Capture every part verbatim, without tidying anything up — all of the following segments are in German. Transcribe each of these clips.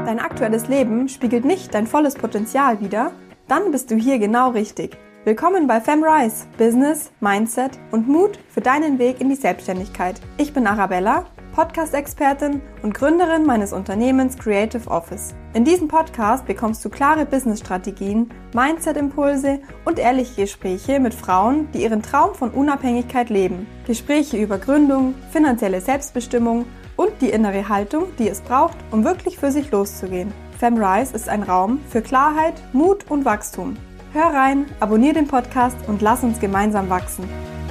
Dein aktuelles Leben spiegelt nicht dein volles Potenzial wider? Dann bist du hier genau richtig. Willkommen bei FemRise, Business, Mindset und Mut für deinen Weg in die Selbstständigkeit. Ich bin Arabella, Podcast-Expertin und Gründerin meines Unternehmens Creative Office. In diesem Podcast bekommst du klare Business-Strategien, Mindset-Impulse und ehrliche Gespräche mit Frauen, die ihren Traum von Unabhängigkeit leben. Gespräche über Gründung, finanzielle Selbstbestimmung und die innere Haltung, die es braucht, um wirklich für sich loszugehen. FemRise ist ein Raum für Klarheit, Mut und Wachstum. Hör rein, abonniere den Podcast und lass uns gemeinsam wachsen.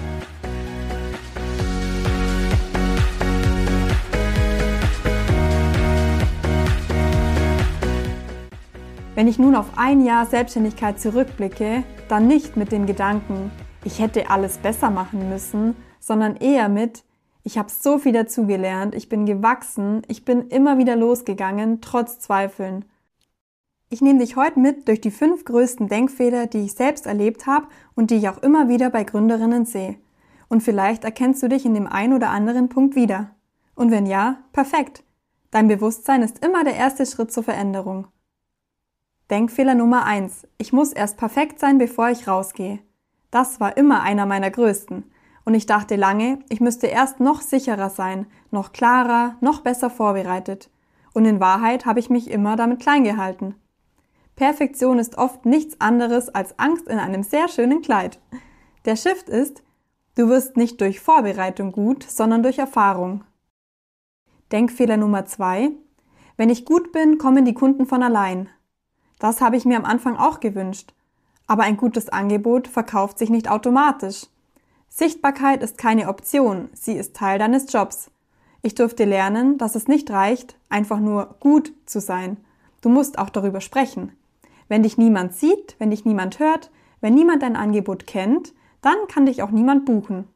Wenn ich nun auf ein Jahr Selbstständigkeit zurückblicke, dann nicht mit dem Gedanken, ich hätte alles besser machen müssen, sondern eher mit, ich habe so viel dazugelernt, ich bin gewachsen, ich bin immer wieder losgegangen, trotz Zweifeln. Ich nehme dich heute mit durch die fünf größten Denkfehler, die ich selbst erlebt habe und die ich auch immer wieder bei Gründerinnen sehe. Und vielleicht erkennst du dich in dem einen oder anderen Punkt wieder. Und wenn ja, perfekt. Dein Bewusstsein ist immer der erste Schritt zur Veränderung. Denkfehler Nummer eins. Ich muss erst perfekt sein, bevor ich rausgehe. Das war immer einer meiner größten. Und ich dachte lange, ich müsste erst noch sicherer sein, noch klarer, noch besser vorbereitet. Und in Wahrheit habe ich mich immer damit klein gehalten. Perfektion ist oft nichts anderes als Angst in einem sehr schönen Kleid. Der Shift ist, du wirst nicht durch Vorbereitung gut, sondern durch Erfahrung. Denkfehler Nummer zwei. Wenn ich gut bin, kommen die Kunden von allein. Das habe ich mir am Anfang auch gewünscht. Aber ein gutes Angebot verkauft sich nicht automatisch. Sichtbarkeit ist keine Option, sie ist Teil deines Jobs. Ich durfte lernen, dass es nicht reicht, einfach nur gut zu sein. Du musst auch darüber sprechen. Wenn dich niemand sieht, wenn dich niemand hört, wenn niemand dein Angebot kennt, dann kann dich auch niemand buchen.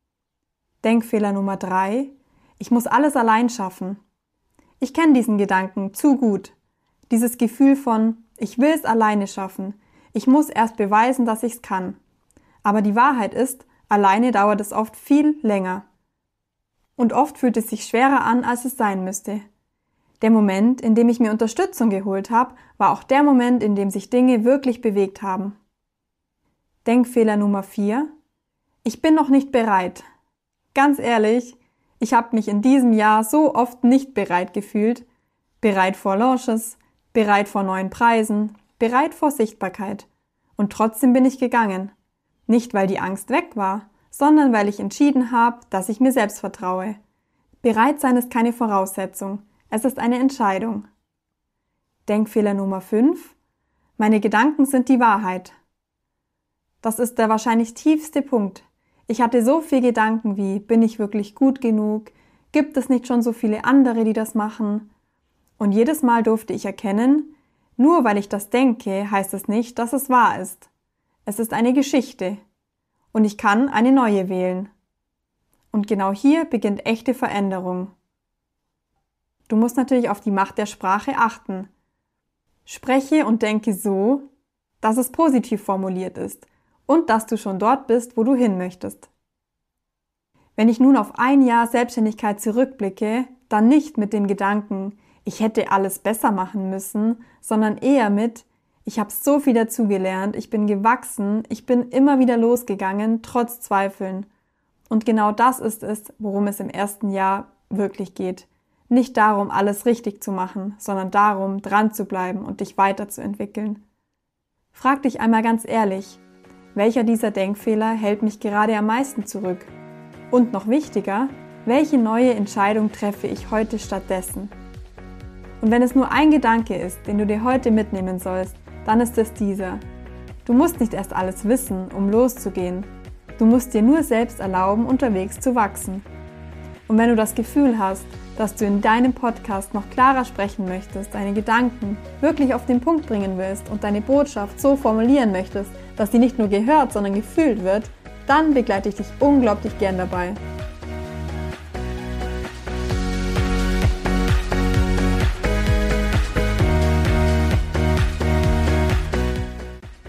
Denkfehler Nummer drei. Ich muss alles allein schaffen. Ich kenne diesen Gedanken zu gut. Dieses Gefühl von, ich will es alleine schaffen. Ich muss erst beweisen, dass ich es kann. Aber die Wahrheit ist, alleine dauert es oft viel länger. Und oft fühlt es sich schwerer an, als es sein müsste. Der Moment, in dem ich mir Unterstützung geholt habe, war auch der Moment, in dem sich Dinge wirklich bewegt haben. Denkfehler Nummer vier. Ich bin noch nicht bereit. Ganz ehrlich, ich habe mich in diesem Jahr so oft nicht bereit gefühlt. Bereit vor Launches, bereit vor neuen Preisen, bereit vor Sichtbarkeit. Und trotzdem bin ich gegangen. Nicht, weil die Angst weg war, sondern weil ich entschieden habe, dass ich mir selbst vertraue. Bereit sein ist keine Voraussetzung, es ist eine Entscheidung. Denkfehler Nummer fünf. Meine Gedanken sind die Wahrheit. Das ist der wahrscheinlich tiefste Punkt. Ich hatte so viele Gedanken wie, bin ich wirklich gut genug? Gibt es nicht schon so viele andere, die das machen? Und jedes Mal durfte ich erkennen, nur weil ich das denke, heißt es nicht, dass es wahr ist. Es ist eine Geschichte. Und ich kann eine neue wählen. Und genau hier beginnt echte Veränderung. Du musst natürlich auf die Macht der Sprache achten. Spreche und denke so, dass es positiv formuliert ist und dass du schon dort bist, wo du hin möchtest. Wenn ich nun auf ein Jahr Selbstständigkeit zurückblicke, dann nicht mit dem Gedanken, ich hätte alles besser machen müssen, sondern eher mit, ich habe so viel dazugelernt, ich bin gewachsen, ich bin immer wieder losgegangen, trotz Zweifeln. Und genau das ist es, worum es im ersten Jahr wirklich geht. Nicht darum, alles richtig zu machen, sondern darum, dran zu bleiben und dich weiterzuentwickeln. Frag dich einmal ganz ehrlich, welcher dieser Denkfehler hält mich gerade am meisten zurück? Und noch wichtiger, welche neue Entscheidung treffe ich heute stattdessen? Und wenn es nur ein Gedanke ist, den du dir heute mitnehmen sollst, dann ist es dieser. Du musst nicht erst alles wissen, um loszugehen. Du musst dir nur selbst erlauben, unterwegs zu wachsen. Und wenn du das Gefühl hast, dass du in deinem Podcast noch klarer sprechen möchtest, deine Gedanken wirklich auf den Punkt bringen willst und deine Botschaft so formulieren möchtest, dass sie nicht nur gehört, sondern gefühlt wird, dann begleite ich dich unglaublich gern dabei.